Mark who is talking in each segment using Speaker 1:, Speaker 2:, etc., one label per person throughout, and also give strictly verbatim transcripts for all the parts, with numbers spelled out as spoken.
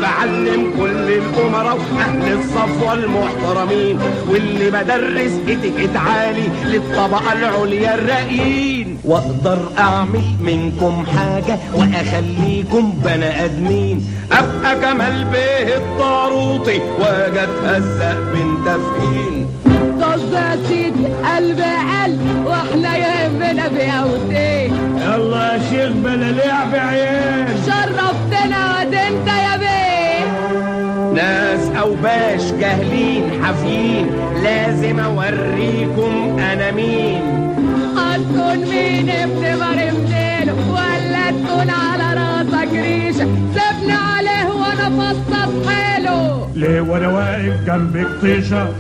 Speaker 1: بعلم كل الامراء واهل الصفوه المحترمين، واللي بدرس اتيكيت عالي للطبقه العليا الراقيين، واقدر اعمل منكم حاجه واخليكم بني ادمين، ابقى كمال بيه الطاروطي واجي اتهزق بنت فين.
Speaker 2: طز يا سيدي قلب قلب واحنا يهمنا بقوتين.
Speaker 1: يلا يا شيخ بلا لعب عيال،
Speaker 2: شرفتنا واد انت يا بيه.
Speaker 1: ناس اوباش جاهلين حافيين، لازم اوريكم انا مين.
Speaker 2: هتكون مين ابن مرمدينه ولا تكون على راسك ريشه؟ سيبني عليه وانا فصص حيله.
Speaker 1: ليه وانا واقف جنبك طيشه؟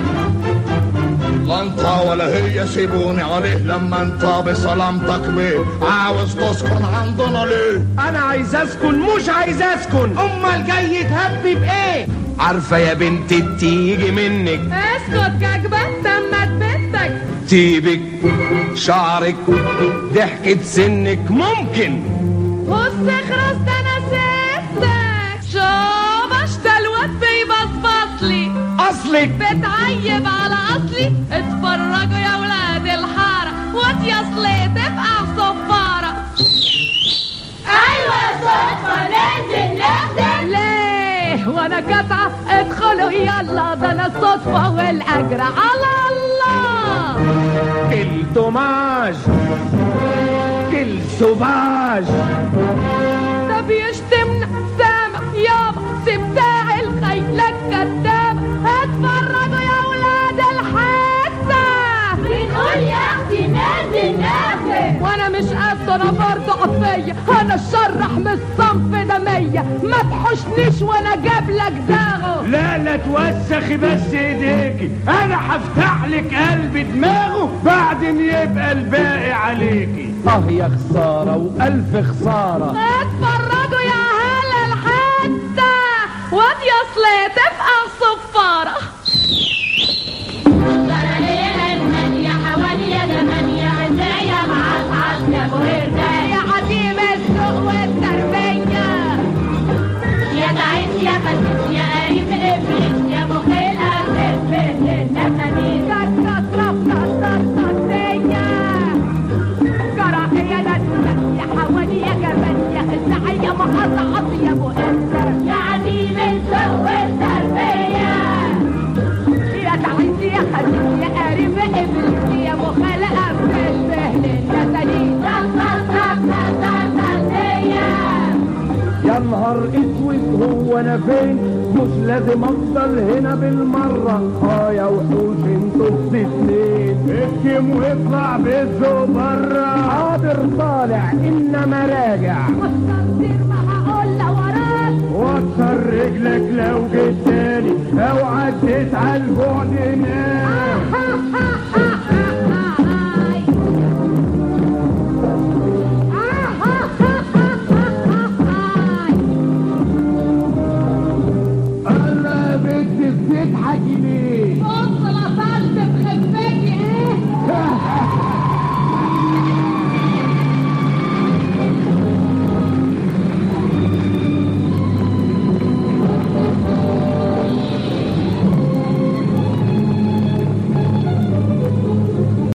Speaker 3: لا انت ولا هي سيبوني عليه لما انت بسلامتك بيه. عاوز تسكن عندنا ليه؟
Speaker 1: انا عايز اسكن مش عايز اسكن. امال جاي تهبي بايه؟ عارفه يا بنتي تيجي منك.
Speaker 2: اسكت كاكبه تمت بنتك.
Speaker 1: تيبك شعرك ضحكة سنك ممكن.
Speaker 2: بص خلاص ده انا سبتك. شوف اشتى الواد بيبصبصلي.
Speaker 1: اصلك
Speaker 2: بتعيب على اصلي. اتفرجوا يا ولاد الحاره واد يا صلي تبقى صفاره.
Speaker 4: ايوه صدفه ننزل ننزل.
Speaker 2: ليه وانا قطعه؟ ادخلوا يلا ده انا الصدفه والاجر على الله.
Speaker 1: كل توماج كل سوفاج
Speaker 2: ده بيشتمنا سامع يابا سبتاع الخيلة الكدابة. اتفرجوا يا ولاد الحاسة.
Speaker 4: بنقول يا اختي نازل نازل.
Speaker 2: وانا مش قصة انا برضه عفية. انا الشرح من الصنف دمية. ما تحشنيش وانا جابلك داغه.
Speaker 1: لا لا توسخي بس ايديكي، انا هفتح لك قلب دماغه بعدين يبقى الباقي عليكي. اه يا خسارة والف خسارة.
Speaker 2: اتفرجوا يا هلا الحاسة واد يا صلي تبقى صفارة.
Speaker 4: عليها المنية حوالي يا زمانية عزايا مع اصحاب يا ابو هرداية.
Speaker 2: يا عديم السوق والتربية.
Speaker 4: يا تعيس يا فتيس يا قريب الابليس يا مخيل ارض بيت النفانيس.
Speaker 2: كتر رفضة صرصرية. كراهية نسلة يا حوالي يا جبل يا السعية محطة يا ابو هرداية.
Speaker 4: يا عديم السوق والتربية.
Speaker 2: يا تعيس يا خديس يا قريب الابليس يا مخيل ارض بيت النفانيس.
Speaker 1: يا نهار اسود هو انا فين؟ مش لازم افضل هنا بالمرة. اه يا وحوش انتوا الاتنين اكتم واطلع بالذوق برا. حاضر طالع انما راجع.
Speaker 2: والتنظير ما هقول لا وراك.
Speaker 1: وكسر رجلك لو جيت تاني اوعى تسعى البعد هناك. انا بدي تضحكي ليه؟